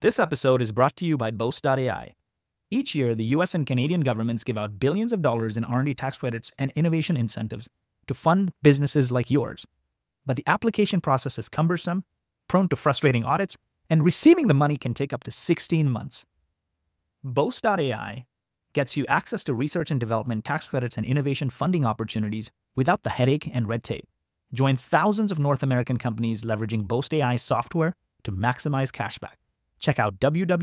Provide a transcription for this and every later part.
This episode is brought to you by Boast.ai. Each year, the US and Canadian governments give out billions of dollars in R&D tax credits and innovation incentives to fund businesses like yours. But the application process is cumbersome, prone to frustrating audits, and receiving the money can take up to 16 months. Boast.ai gets you access to research and development tax credits and innovation funding opportunities without the headache and red tape. Join thousands of North American companies leveraging Boast.ai software to maximize cashback. Check out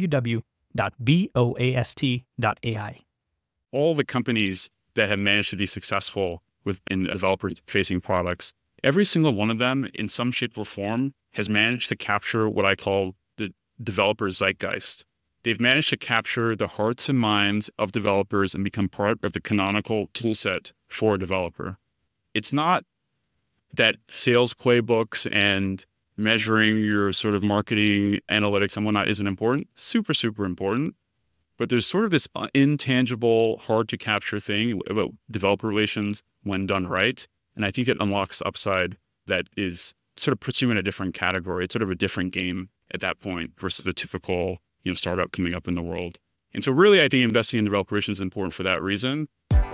www.boast.ai. All the companies that have managed to be successful in developer-facing products, every single one of them, in some shape or form, has managed to capture what I call the developer zeitgeist. They've managed to capture the hearts and minds of developers and become part of the canonical toolset for a developer. It's not that sales playbooks and measuring your sort of marketing analytics and whatnot isn't important. Super, super important. But there's sort of this intangible, hard to capture thing about developer relations when done right. And I think it unlocks upside that is sort of puts you in a different category. It's sort of a different game at that point versus the typical, startup coming up in the world. And so really, I think investing in developer relations is important for that reason.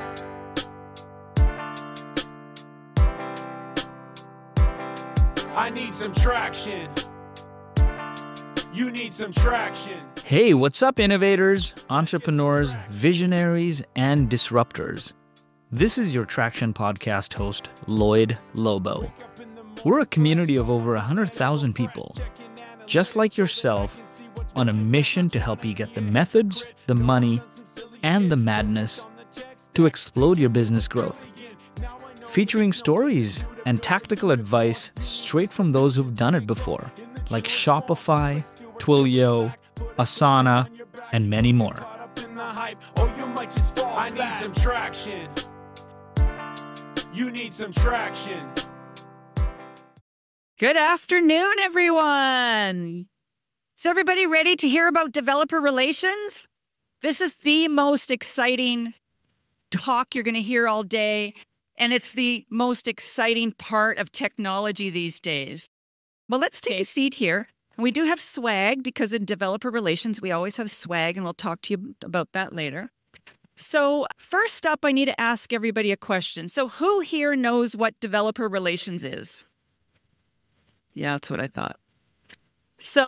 I need some traction. You need some traction. Hey, what's up, innovators, entrepreneurs, visionaries, and disruptors? This is your Traction Podcast host, Lloyd Lobo. We're a community of over 100,000 people, just like yourself, on a mission to help you get the methods, the money, and the madness to explode your business growth. Featuring stories and tactical advice straight from those who've done it before, like Shopify, Twilio, Asana, and many more. I need some traction. You need some traction. Good afternoon, everyone. So everybody ready to hear about developer relations? This is the most exciting talk you're going to hear all day, and it's the most exciting part of technology these days. Well, let's take a seat here. And we do have swag because in developer relations, we always have swag, and we'll talk to you about that later. So first up, I need to ask everybody a question. So who here knows what developer relations is? Yeah, that's what I thought. So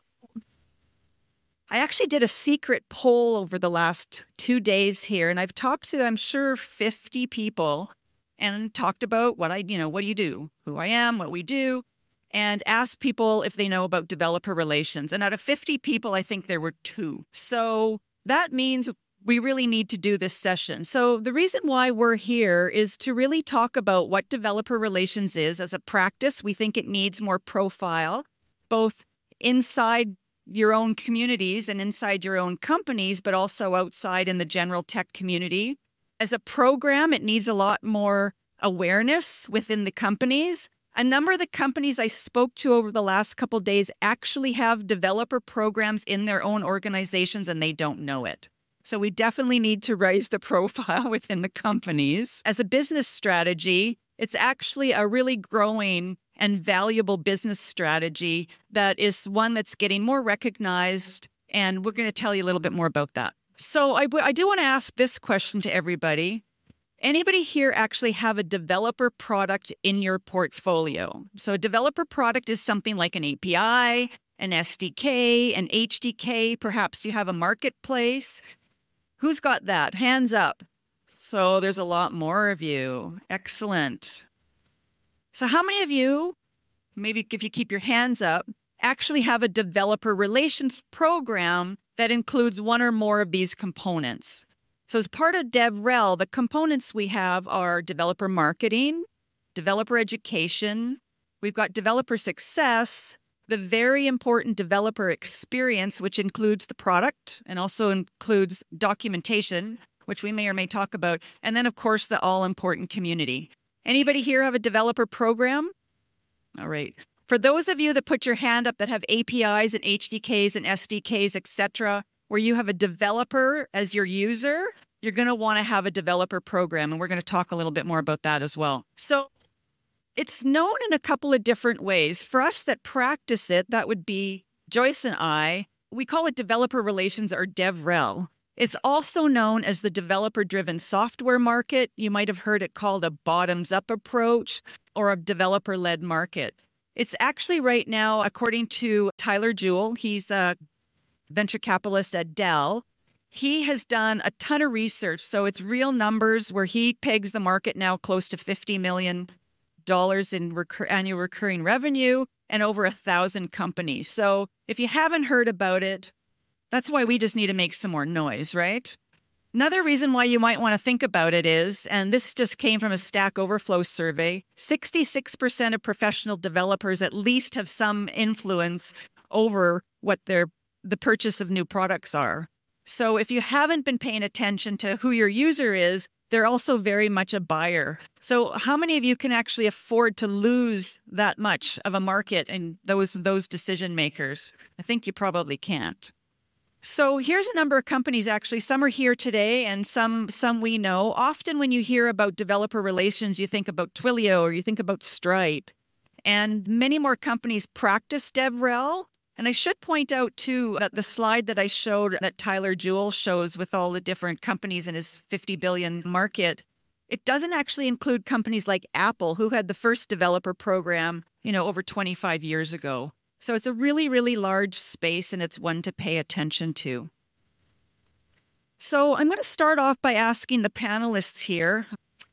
I actually did a secret poll over the last 2 days here, and I've talked to, I'm sure, 50 people and talked about what do you do, who I am, what we do, and asked people if they know about developer relations. And out of 50 people, I think there were 2. So that means we really need to do this session. So the reason why we're here is to really talk about what developer relations is as a practice. We think it needs more profile, both inside your own communities and inside your own companies, but also outside in the general tech community. As a program, it needs a lot more awareness within the companies. A number of the companies I spoke to over the last couple of days actually have developer programs in their own organizations and they don't know it. So we definitely need to raise the profile within the companies. As a business strategy, it's actually a really growing and valuable business strategy that is one that's getting more recognized, and we're going to tell you a little bit more about that. So I do want to ask this question to everybody. Anybody here actually have a developer product in your portfolio? So a developer product is something like an API, an SDK, an HDK. Perhaps you have a marketplace. Who's got that? Hands up. So there's a lot more of you. Excellent. So how many of you, maybe if you keep your hands up, actually have a developer relations program that includes one or more of these components? So as part of DevRel, the components we have are developer marketing, developer education, we've got developer success, the very important developer experience, which includes the product and also includes documentation, which we may or may talk about, and then, of course, the all-important community. Anybody here have a developer program? All right. For those of you that put your hand up that have APIs and HDKs and SDKs, etc., where you have a developer as your user, you're going to want to have a developer program, and we're going to talk a little bit more about that as well. So it's known in a couple of different ways. For us that practice it, that would be Joyce and I, We call it developer relations or DevRel. It's also known as the developer-driven software market. You might have heard it called a bottoms-up approach or a developer-led market. It's actually right now, according to Tyler Jewell, he's a venture capitalist at Dell. He has done a ton of research, so it's real numbers where he pegs the market now close to $50 million in annual recurring revenue and over 1,000 companies. So if you haven't heard about it, that's why we just need to make some more noise, right? Another reason why you might want to think about it is, and this just came from a Stack Overflow survey, 66% of professional developers at least have some influence over what the purchase of new products are. So if you haven't been paying attention to who your user is, they're also very much a buyer. So how many of you can actually afford to lose that much of a market and those decision makers? I think you probably can't. So here's a number of companies, actually. Some are here today and some we know. Often when you hear about developer relations, you think about Twilio or you think about Stripe. And many more companies practice DevRel. And I should point out, too, that the slide that I showed that Tyler Jewell shows with all the different companies in his $50 billion market, it doesn't actually include companies like Apple, who had the first developer program, over 25 years ago. So it's a really, really large space, and it's one to pay attention to. So I'm going to start off by asking the panelists here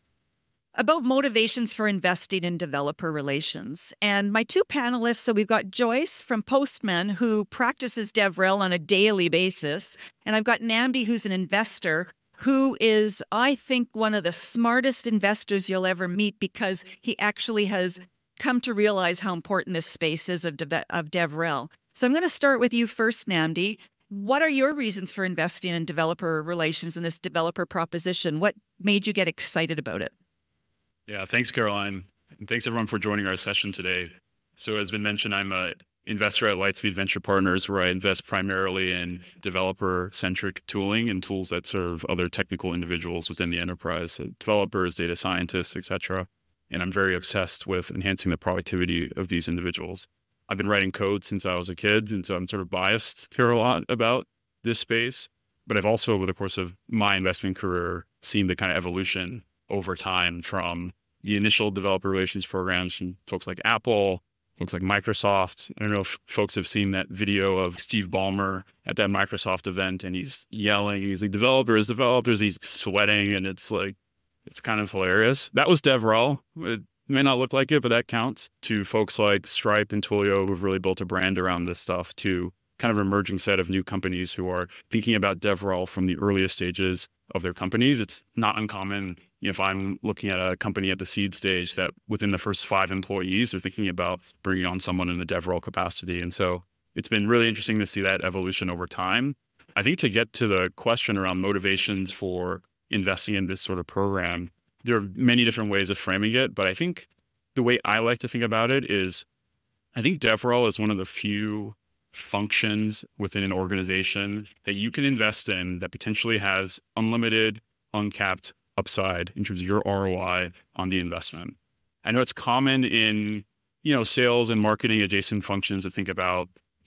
about motivations for investing in developer relations. And my two panelists, so we've got Joyce from Postman, who practices DevRel on a daily basis. And I've got Nambi, who's an investor, who is, I think, one of the smartest investors you'll ever meet because he actually has come to realize how important this space is of DevRel. So I'm going to start with you first, Nambi. What are your reasons for investing in developer relations and this developer proposition? What made you get excited about it? Yeah, thanks, Caroline. And thanks, everyone, for joining our session today. So as been mentioned, I'm an investor at Lightspeed Venture Partners, where I invest primarily in developer-centric tooling and tools that serve other technical individuals within the enterprise, so developers, data scientists, etc. And I'm very obsessed with enhancing the productivity of these individuals. I've been writing code since I was a kid, and so I'm sort of biased here a lot about this space. But I've also, over the course of my investment career, seen the kind of evolution over time from the initial developer relations programs from folks like Apple, folks like Microsoft. I don't know if folks have seen that video of Steve Ballmer at that Microsoft event, and he's yelling, he's like, developers, he's sweating, and it's kind of hilarious. That was DevRel. It may not look like it, but that counts. To folks like Stripe and Twilio, who've really built a brand around this stuff, to kind of emerging set of new companies who are thinking about DevRel from the earliest stages of their companies. It's not uncommon if I'm looking at a company at the seed stage that within the first 5 employees, they're thinking about bringing on someone in a DevRel capacity. And so it's been really interesting to see that evolution over time. I think to get to the question around motivations for investing in this sort of program, there are many different ways of framing it, but I think the way I like to think about it is I think DevRel is one of the few functions within an organization that you can invest in that potentially has unlimited, uncapped upside in terms of your ROI on the investment. I know it's common in, sales and marketing adjacent functions to think about,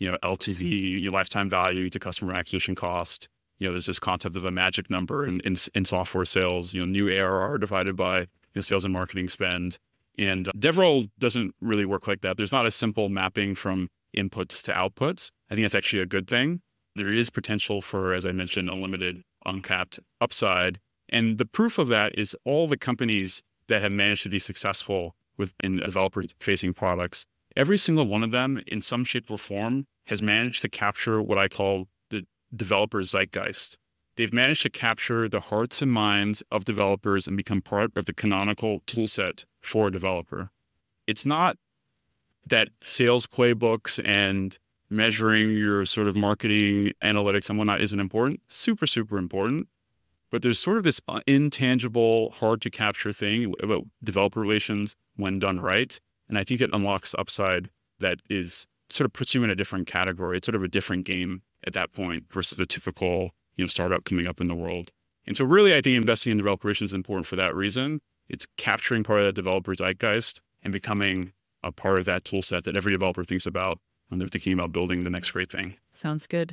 LTV, your lifetime value to customer acquisition cost. There's this concept of a magic number in software sales, new ARR divided by sales and marketing spend. And DevRel doesn't really work like that. There's not a simple mapping from inputs to outputs. I think that's actually a good thing. There is potential for, as I mentioned, unlimited, uncapped upside. And the proof of that is all the companies that have managed to be successful in developer-facing products. Every single one of them, in some shape or form, has managed to capture what I call the developer zeitgeist. They've managed to capture the hearts and minds of developers and become part of the canonical toolset for a developer. It's not that sales playbooks and measuring your sort of marketing analytics and whatnot isn't important. Super, super important. But there's sort of this intangible, hard to capture thing about developer relations when done right. And I think it unlocks upside that is sort of puts you in a different category. It's sort of a different game at that point versus the typical, startup coming up in the world. And so really, I think investing in developer relations is important for that reason. It's capturing part of that developer zeitgeist and becoming a part of that tool set that every developer thinks about when they're thinking about building the next great thing. Sounds good.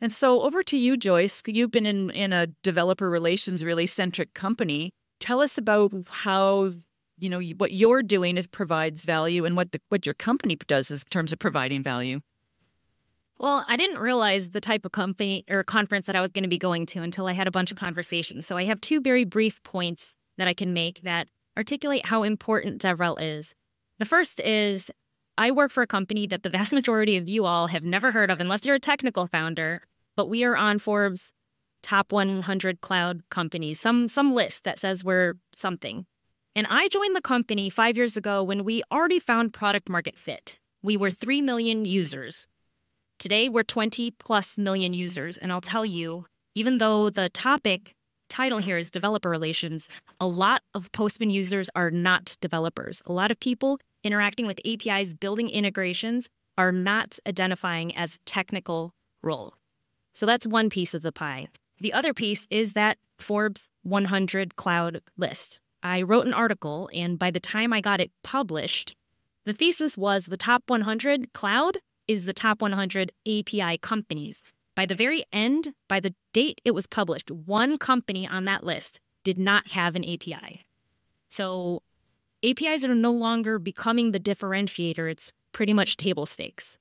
And so over to you, Joyce. You've been in a developer relations really centric company. Tell us about how, what you're doing provides value and what your company does in terms of providing value. Well, I didn't realize the type of company or conference that I was going to be going to until I had a bunch of conversations. So I have two very brief points that I can make that articulate how important DevRel is. The first is I work for a company that the vast majority of you all have never heard of unless you're a technical founder, but we are on Forbes' top 100 cloud companies, some list that says we're something. And I joined the company 5 years ago when we already found product market fit. We were 3 million users. Today, we're 20 plus million users. And I'll tell you, even though the title here is developer relations, a lot of Postman users are not developers. A lot of people interacting with APIs, building integrations, are not identifying as technical role. So that's one piece of the pie. The other piece is that Forbes 100 cloud list. I wrote an article, and by the time I got it published, the thesis was the top 100 cloud is the top 100 API companies. By the very end, by the date it was published, one company on that list did not have an API. So APIs are no longer becoming the differentiator. It's pretty much table stakes.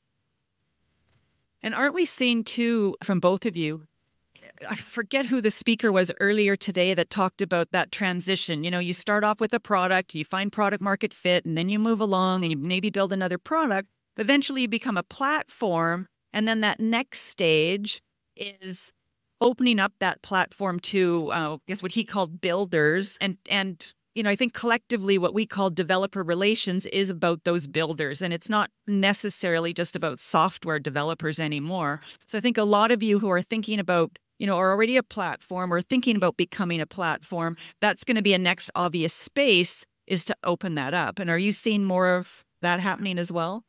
And aren't we seeing too, from both of you, I forget who the speaker was earlier today that talked about that transition. You start off with a product, you find product market fit, and then you move along and you maybe build another product. Eventually you become a platform. And then that next stage is opening up that platform to, I guess what he called builders. And I think collectively what we call developer relations is about those builders. And it's not necessarily just about software developers anymore. So I think a lot of you who are thinking about, are already a platform or thinking about becoming a platform, that's going to be a next obvious space is to open that up. And are you seeing more of that happening as well?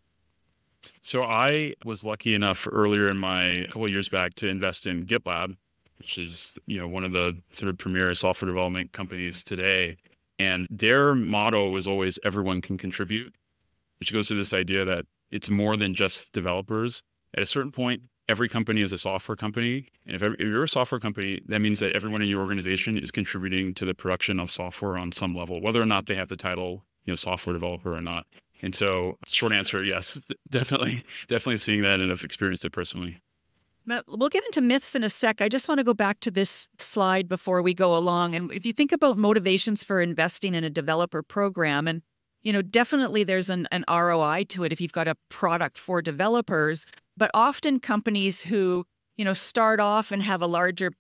So I was lucky enough earlier in my couple of years back to invest in GitLab, which is, one of the sort of premier software development companies today. And their motto was always everyone can contribute, which goes to this idea that it's more than just developers. At a certain point, every company is a software company. And if you're a software company, that means that everyone in your organization is contributing to the production of software on some level, whether or not they have the title, software developer or not. And so short answer, yes, definitely seeing that, and I've experienced it personally. We'll get into myths in a sec. I just want to go back to this slide before we go along. And if you think about motivations for investing in a developer program, and, definitely there's an ROI to it if you've got a product for developers. But often companies who, start off and have a larger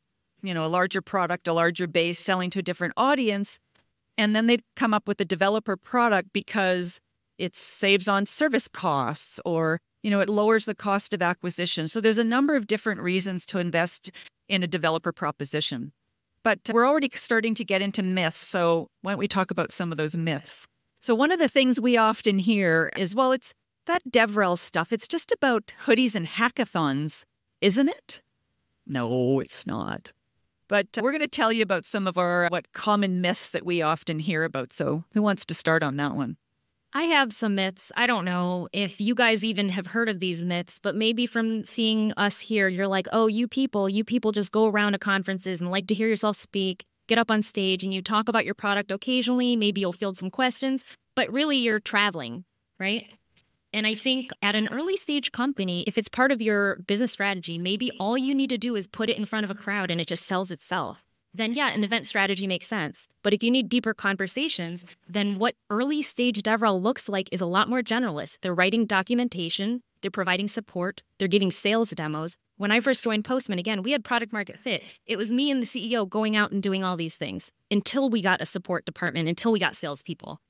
product, a larger base selling to a different audience, and then they come up with a developer product because it saves on service costs or, it lowers the cost of acquisition. So there's a number of different reasons to invest in a developer proposition. But we're already starting to get into myths. So why don't we talk about some of those myths? So one of the things we often hear is, well, it's that DevRel stuff. It's just about hoodies and hackathons, isn't it? No, it's not. But we're going to tell you about some of our common myths that we often hear about. So who wants to start on that one? I have some myths. I don't know if you guys even have heard of these myths, but maybe from seeing us here, you're like, oh, you people just go around to conferences and like to hear yourself speak, get up on stage and you talk about your product occasionally. Maybe you'll field some questions, but really you're traveling, right? And I think at an early stage company, if it's part of your business strategy, maybe all you need to do is put it in front of a crowd and it just sells itself. Then yeah, an event strategy makes sense. But if you need deeper conversations, then what early stage DevRel looks like is a lot more generalist. They're writing documentation, they're providing support, they're giving sales demos. When I first joined Postman, again, we had product market fit. It was me and the CEO going out and doing all these things until we got a support department, until we got salespeople.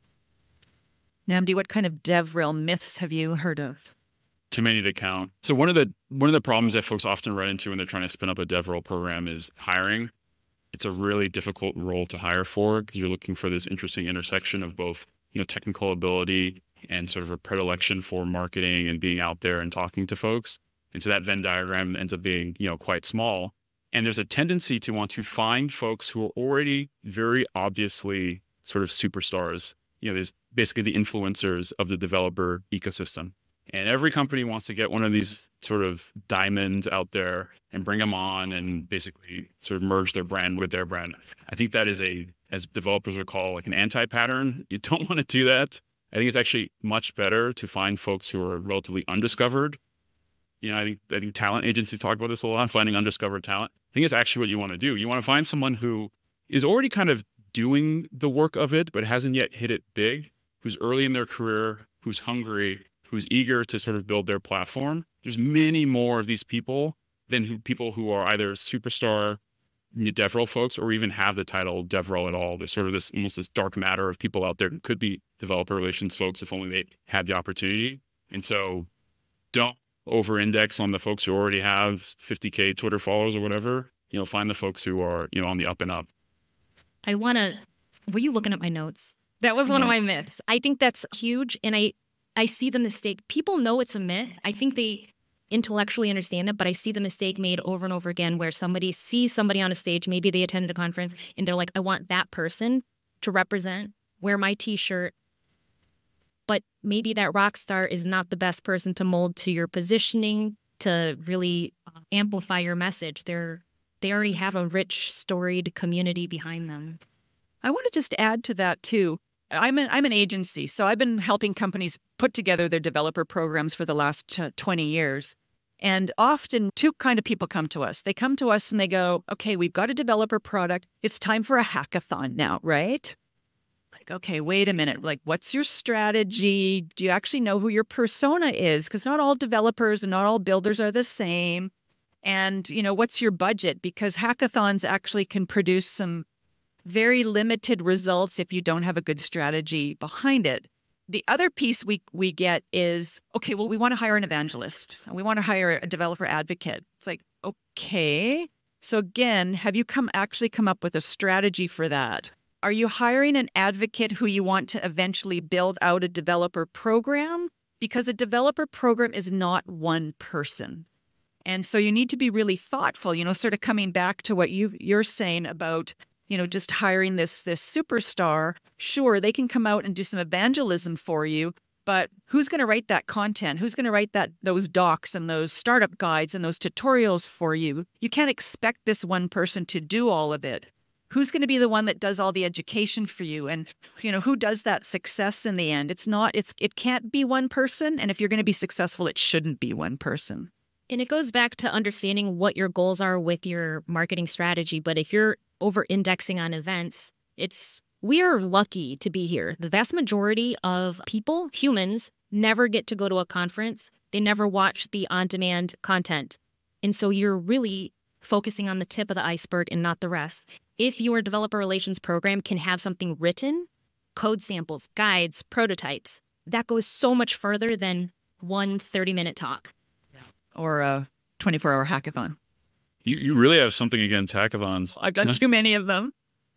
Nnamdi, what kind of DevRel myths have you heard of? Too many to count. So one of the problems that folks often run into when they're trying to spin up a DevRel program is hiring. It's a really difficult role to hire for because you're looking for this interesting intersection of both, technical ability and sort of a predilection for marketing and being out there and talking to folks. And so that Venn diagram ends up being, quite small. And there's a tendency to want to find folks who are already very obviously sort of superstars. There's basically the influencers of the developer ecosystem. And every company wants to get one of these sort of diamonds out there and bring them on and basically sort of merge their brand with their brand. I think that is as developers would call, like an anti-pattern. You don't want to do that. I think it's actually much better to find folks who are relatively undiscovered. I think talent agencies talk about this a lot, finding undiscovered talent. I think it's actually what you want to do. You want to find someone who is already kind of doing the work of it, but hasn't yet hit it big, who's early in their career, who's hungry, who's eager to sort of build their platform. There's many more of these people than people who are either superstar DevRel folks or even have the title DevRel at all. There's sort of almost this dark matter of people out there who could be developer relations folks if only they had the opportunity. And so don't over-index on the folks who already have 50K Twitter followers or whatever. Find the folks who are, on the up and up. Were you looking at my notes? That was one of my myths. I think that's huge. And I see the mistake. People know it's a myth. I think they intellectually understand it, but I see the mistake made over and over again where somebody sees somebody on a stage, maybe they attended a conference, and they're like, I want that person to represent, wear my t-shirt. But maybe that rock star is not the best person to mold to your positioning, to really amplify your message. They already have a rich, storied community behind them. I want to just add to that too. I'm an agency, so I've been helping companies put together their developer programs for the last 20 years. And often two kind of people come to us. They come to us and they go, okay, we've got a developer product. It's time for a hackathon now, right? Like, okay, wait a minute. Like, what's your strategy? Do you actually know who your persona is? Because not all developers and not all builders are the same. And, what's your budget? Because hackathons actually can produce some very limited results if you don't have a good strategy behind it. The other piece we get is, okay, well, we want to hire an evangelist. We want to hire a developer advocate. It's like, okay. So again, have you come up with a strategy for that? Are you hiring an advocate who you want to eventually build out a developer program? Because a developer program is not one person. And so you need to be really thoughtful, sort of coming back to what you're saying about just hiring this superstar. Sure, they can come out and do some evangelism for you, but who's going to write that content? Who's going to write those docs and those startup guides and those tutorials for you? You can't expect this one person to do all of it. Who's going to be the one that does all the education for you? And, who does that success in the end? It can't be one person. And if you're going to be successful, it shouldn't be one person. And it goes back to understanding what your goals are with your marketing strategy. But if you're over-indexing on events, we are lucky to be here. The vast majority of people, humans, never get to go to a conference. They never watch the on-demand content. And so you're really focusing on the tip of the iceberg and not the rest. If your developer relations program can have something written, code samples, guides, prototypes, that goes so much further than one 30-minute talk. Or a 24-hour hackathon. You really have something against hackathons. I've done too many of them.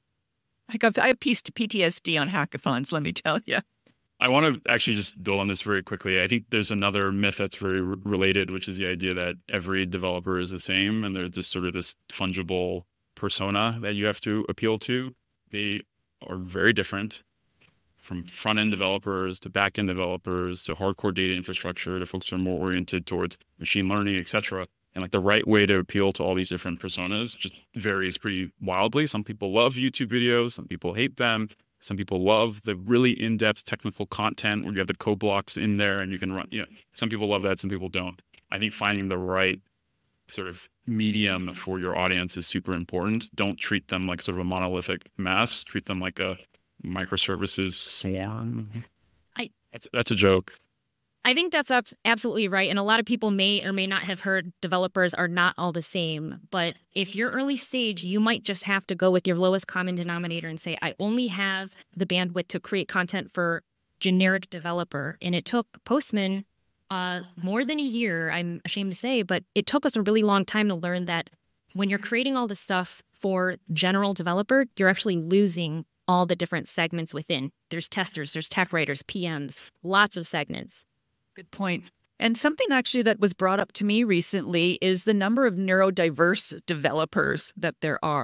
I have PTSD on hackathons, let me tell you. I want to actually just build on this very quickly. I think there's another myth that's very related, which is the idea that every developer is the same and there's just sort of this fungible persona that you have to appeal to. They are very different, from front-end developers to back-end developers to hardcore data infrastructure to folks who are more oriented towards machine learning, et cetera. And the right way to appeal to all these different personas just varies pretty wildly. Some people love YouTube videos. Some people hate them. Some people love the really in-depth technical content where you have the code blocks in there and you can run. Some people love that. Some people don't. I think finding the right sort of medium for your audience is super important. Don't treat them like sort of a monolithic mass. Treat them like a microservices swarm. That's a joke. I think that's absolutely right. And a lot of people may or may not have heard developers are not all the same. But if you're early stage, you might just have to go with your lowest common denominator and say, I only have the bandwidth to create content for generic developer. And it took Postman more than a year, I'm ashamed to say, but it took us a really long time to learn that when you're creating all this stuff for general developer, you're actually losing all the different segments within. There's testers, there's tech writers, PMs, lots of segments. Good point. And something actually that was brought up to me recently is the number of neurodiverse developers that there are.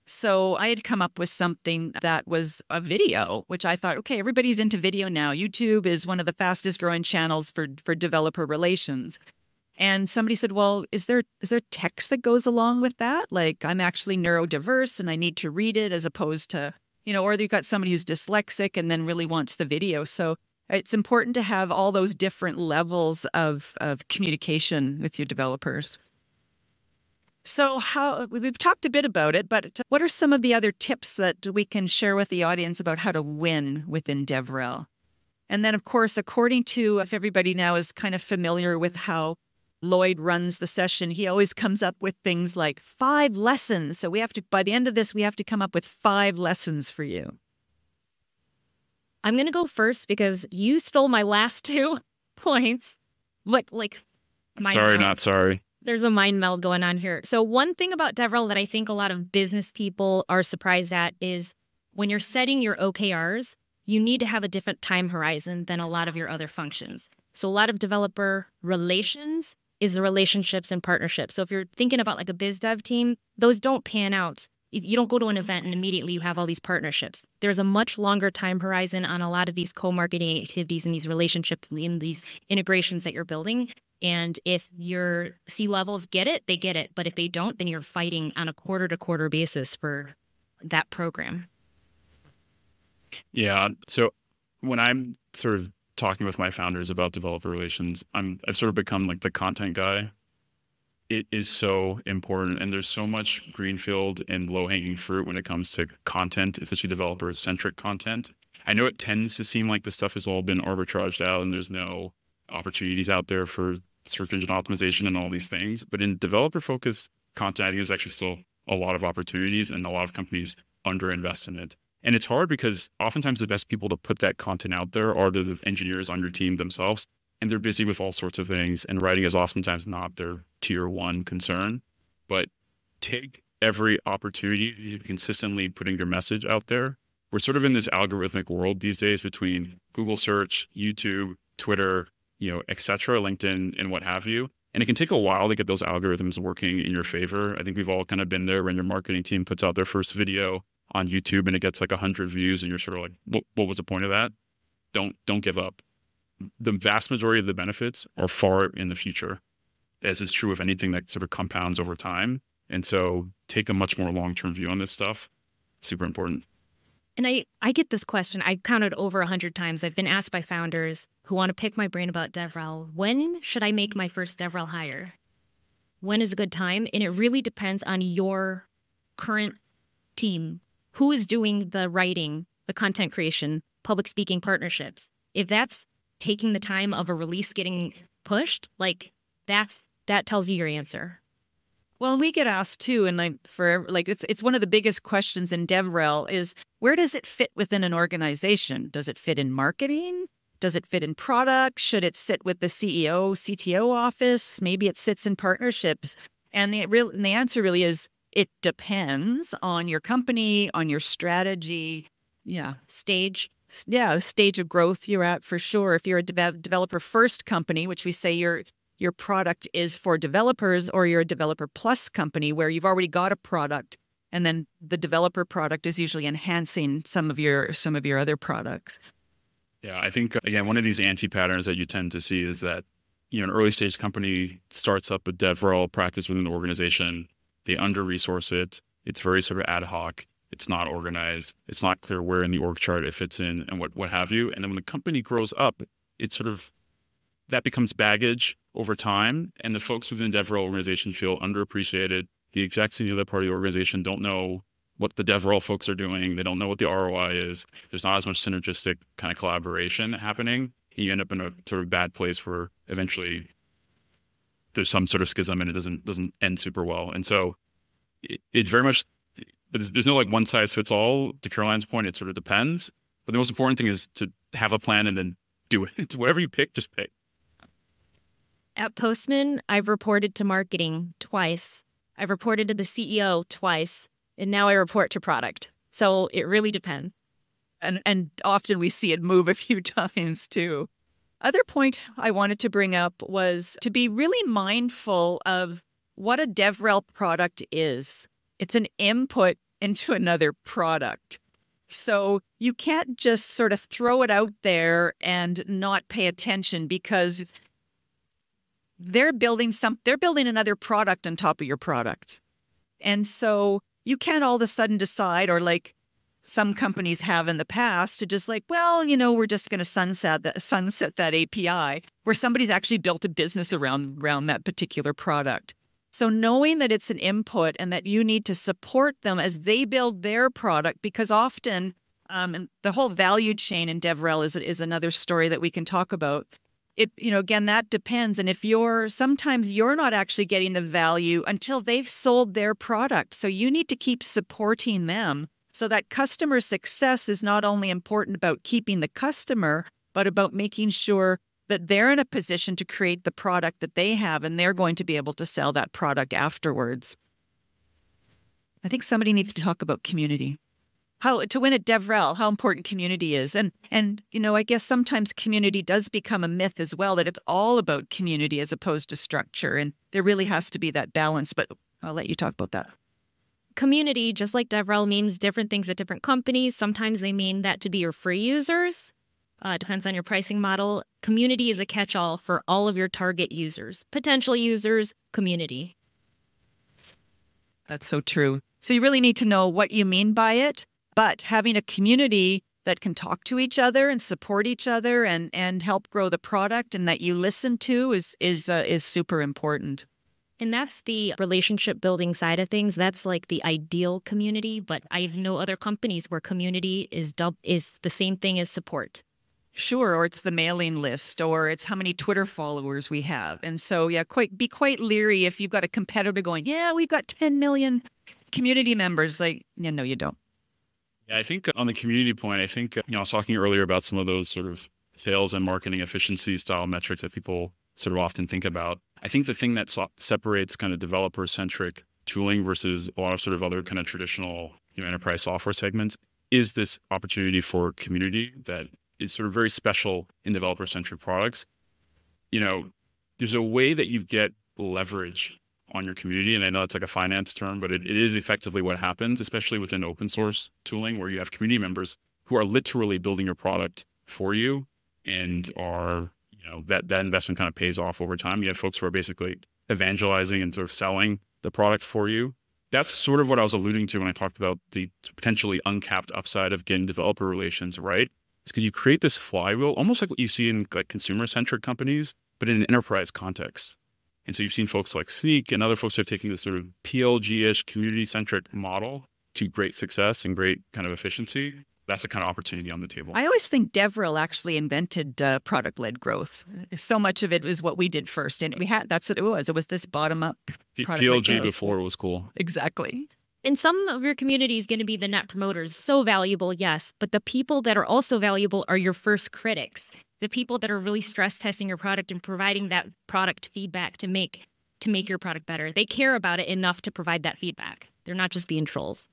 So I had come up with something that was a video, which I thought, okay, everybody's into video now. YouTube is one of the fastest growing channels for developer relations. And somebody said, well, is there text that goes along with that? Like, I'm actually neurodiverse and I need to read it as opposed to, or you've got somebody who's dyslexic and then really wants the video. So it's important to have all those different levels of communication with your developers. So we've talked a bit about it, but what are some of the other tips that we can share with the audience about how to win within DevRel? And then, of course, according to, if everybody now is kind of familiar with how Lloyd runs the session, he always comes up with things like 5 lessons. So by the end of this, we have to come up with 5 lessons for you. I'm going to go first because you stole my last 2 points. Sorry, not sorry. There's a mind meld going on here. So one thing about DevRel that I think a lot of business people are surprised at is when you're setting your OKRs, you need to have a different time horizon than a lot of your other functions. So a lot of developer relations is the relationships and partnerships. So if you're thinking about like a biz dev team, those don't pan out. If you don't go to an event and immediately you have all these partnerships. There's a much longer time horizon on a lot of these co-marketing activities and these relationships and these integrations that you're building. And if your C-levels get it, they get it. But if they don't, then you're fighting on a quarter-to-quarter basis for that program. Yeah. So when I'm sort of talking with my founders about developer relations, I've sort of become like the content guy. It is so important. And there's so much greenfield and low-hanging fruit when it comes to content, especially developer-centric content. I know it tends to seem like this stuff has all been arbitraged out and there's no opportunities out there for search engine optimization and all these things. But in developer-focused content, I think there's actually still a lot of opportunities and a lot of companies underinvest in it. And it's hard because oftentimes the best people to put that content out there are the engineers on your team themselves. And they're busy with all sorts of things. And writing is oftentimes not their tier 1 concern. But take every opportunity to consistently putting your message out there. We're sort of in this algorithmic world these days between Google search, YouTube, Twitter, et cetera, LinkedIn, and what have you. And it can take a while to get those algorithms working in your favor. I think we've all kind of been there when your marketing team puts out their first video on YouTube and it gets like 100 views and you're sort of like, what was the point of that? Don't give up. The vast majority of the benefits are far in the future, as is true of anything that sort of compounds over time. And so take a much more long-term view on this stuff. It's super important. And I get this question. I counted over 100 times. I've been asked by founders who want to pick my brain about DevRel. When should I make my first DevRel hire? When is a good time? And it really depends on your current team. Who is doing the writing, the content creation, public speaking partnerships? If that's taking the time of a release getting pushed, that tells you your answer. Well, we get asked too, and it's one of the biggest questions in DevRel is where does it fit within an organization? Does it fit in marketing? Does it fit in product? Should it sit with the CEO, CTO office? Maybe it sits in partnerships. And the answer really is it depends on your company, on your strategy, Stage. The stage of growth you're at for sure. If you're a developer first company, which we say your product is for developers, or you're a developer plus company where you've already got a product and then the developer product is usually enhancing some of your other products. Yeah, I think, again, one of these anti-patterns that you tend to see is that, an early stage company starts up a DevRel practice within the organization. They under-resource it. It's very sort of ad hoc. It's not organized. It's not clear where in the org chart it fits in and what have you. And then when the company grows up, it's sort of, that becomes baggage over time. And the folks within the DevRel organization feel underappreciated. The execs in the other part of the organization don't know what the DevRel folks are doing. They don't know what the ROI is. There's not as much synergistic kind of collaboration happening. You end up in a sort of bad place where eventually there's some sort of schism and it doesn't end super well. And so it very much, there's no like one size fits all. To Caroline's point, it sort of depends. But the most important thing is to have a plan and then do it. It's whatever you pick, just pick. At Postman, I've reported to marketing twice. I've reported to the CEO twice. And now I report to product. So it really depends. And often we see it move a few times too. Other point I wanted to bring up was to be really mindful of what a DevRel product is. It's an input into another product. So you can't just sort of throw it out there and not pay attention, because they're building another product on top of your product. And so you can't all of a sudden decide, or like some companies have in the past, to just like, well, we're just going to sunset that API, where somebody's actually built a business around that particular product. So knowing that it's an input and that you need to support them as they build their product, because often, and the whole value chain in DevRel is another story that we can talk about. Again, that depends. And if sometimes you're not actually getting the value until they've sold their product. So you need to keep supporting them. So that customer success is not only important about keeping the customer, but about making sure that they're in a position to create the product that they have, and they're going to be able to sell that product afterwards. I think somebody needs to talk about community. How to win at DevRel, how important community is. And I guess sometimes community does become a myth as well, that it's all about community as opposed to structure. And there really has to be that balance, but I'll let you talk about that. Community, just like DevRel, means different things at different companies. Sometimes they mean that to be your free users. Depends on your pricing model. Community is a catch-all for all of your target users, potential users, community. That's so true. So you really need to know what you mean by it, but having a community that can talk to each other and support each other and help grow the product and that you listen to is super important. And that's the relationship building side of things. That's like the ideal community, but I know other companies where community is the same thing as support. Sure, or it's the mailing list, or it's how many Twitter followers we have. And so, be quite leery if you've got a competitor going, yeah, we've got 10 million community members. Like, yeah, no, you don't. Yeah, I think on the community point, I was talking earlier about some of those sort of sales and marketing efficiency style metrics that people sort of often think about. I think the thing that separates kind of developer-centric tooling versus a lot of sort of other kind of traditional enterprise software segments is this opportunity for community that is sort of very special in developer-centric products. There's a way that you get leverage on your community, and I know it's like a finance term, but it is effectively what happens, especially within open source tooling, where you have community members who are literally building your product for you and are, that investment kind of pays off over time. You have folks who are basically evangelizing and sort of selling the product for you. That's sort of what I was alluding to when I talked about the potentially uncapped upside of getting developer relations right. It's because you create this flywheel, almost like what you see in like consumer-centric companies, but in an enterprise context. And so you've seen folks like Snyk and other folks who are taking this sort of PLG-ish community-centric model to great success and great kind of efficiency. That's the kind of opportunity on the table. I always think DevRel actually invented product-led growth. So much of it was what we did first. And that's what it was. It was this bottom-up PLG before it was cool. Exactly. And some of your community is going to be the net promoters. So valuable, yes. But the people that are also valuable are your first critics. The people that are really stress testing your product and providing that product feedback to make your product better. They care about it enough to provide that feedback. They're not just being trolls.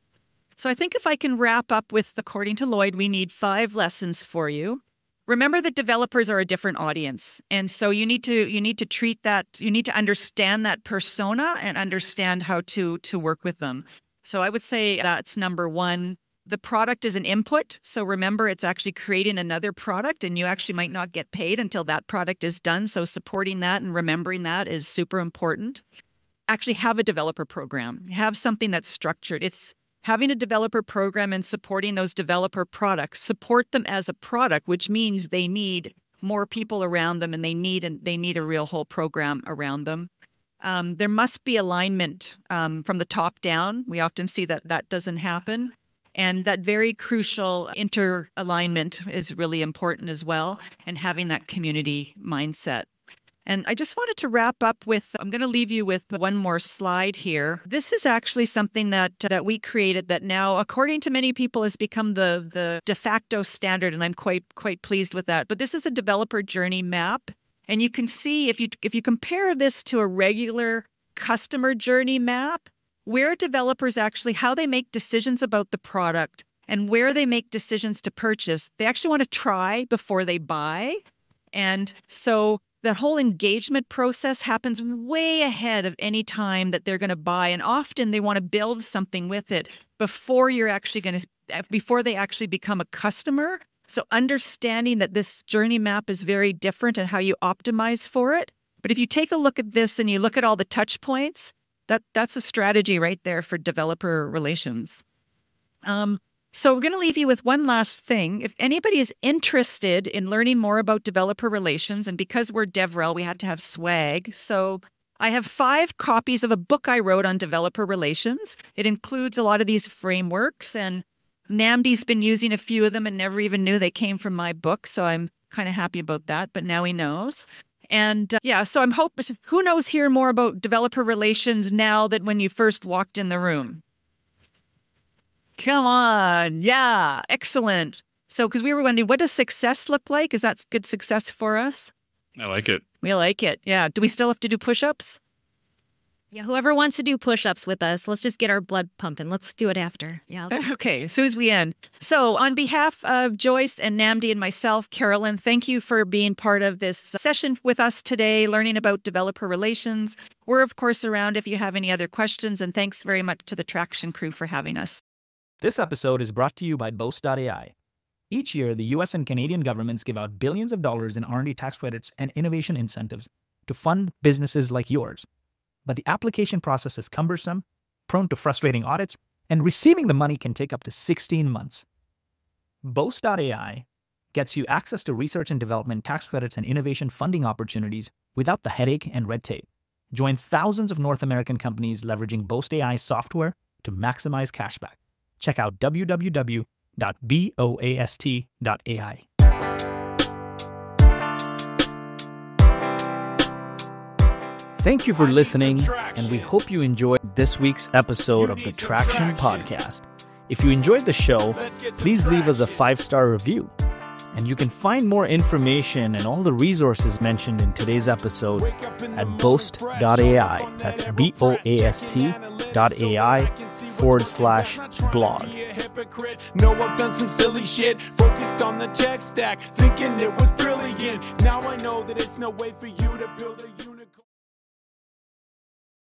So I think if I can wrap up with, according to Lloyd, we need 5 lessons for you. Remember that developers are a different audience. And so you need to treat that, you need to understand that persona and understand how to work with them. So I would say that's number 1. The product is an input. So remember, it's actually creating another product, and you actually might not get paid until that product is done. So supporting that and remembering that is super important. Actually have a developer program. Have something that's structured. It's having a developer program and supporting those developer products. Support them as a product, which means they need more people around them, and they need a real whole program around them. There must be alignment from the top down. We often see that doesn't happen. And that very crucial inter-alignment is really important as well, and having that community mindset. And I just wanted to wrap up with, I'm going to leave you with one more slide here. This is actually something that we created that now, according to many people, has become the de facto standard, and I'm quite pleased with that. But this is a developer journey map. And you can see, if you compare this to a regular customer journey map, where developers actually, how they make decisions about the product and where they make decisions to purchase. They actually want to try before they buy. And so that whole engagement process happens way ahead of any time that they're going to buy. And often they want to build something with it before they actually become a customer. So understanding that this journey map is very different and how you optimize for it. But if you take a look at this and you look at all the touch points, that's a strategy right there for developer relations. So we're going to leave you with one last thing. If anybody is interested in learning more about developer relations, and because we're DevRel, we had to have swag. So I have 5 copies of a book I wrote on developer relations. It includes a lot of these frameworks, and Namdi's been using a few of them and never even knew they came from my book. So I'm kind of happy about that, but now he knows. And so I'm hoping, who knows here more about developer relations now than when you first walked in the room? Come on. Yeah. Excellent. So, because we were wondering, what does success look like? Is that good success for us? I like it. We like it. Yeah. Do we still have to do push-ups? Yeah, whoever wants to do push-ups with us, let's just get our blood pumping. Let's do it after. Yeah. Okay, as soon as we end. So on behalf of Joyce and Namdi and myself, Carolyn, thank you for being part of this session with us today, learning about developer relations. We're, of course, around if you have any other questions, and thanks very much to the Traction crew for having us. This episode is brought to you by Boast.ai. Each year, the US and Canadian governments give out billions of dollars in R&D tax credits and innovation incentives to fund businesses like yours. But the application process is cumbersome, prone to frustrating audits, and receiving the money can take up to 16 months. Boast.ai gets you access to research and development tax credits and innovation funding opportunities without the headache and red tape. Join thousands of North American companies leveraging Boast.ai software to maximize cashback. Check out www.boast.ai. Thank you for listening, and we hope you enjoyed this week's episode of the Traction Podcast. If you enjoyed the show, please leave us a 5-star review. And you can find more information and all the resources mentioned in today's episode at boast.ai. That's boast.ai/blog. No, I've done some silly shit, focused on the tech stack, thinking it was brilliant. Now I know that it's no way for you to build a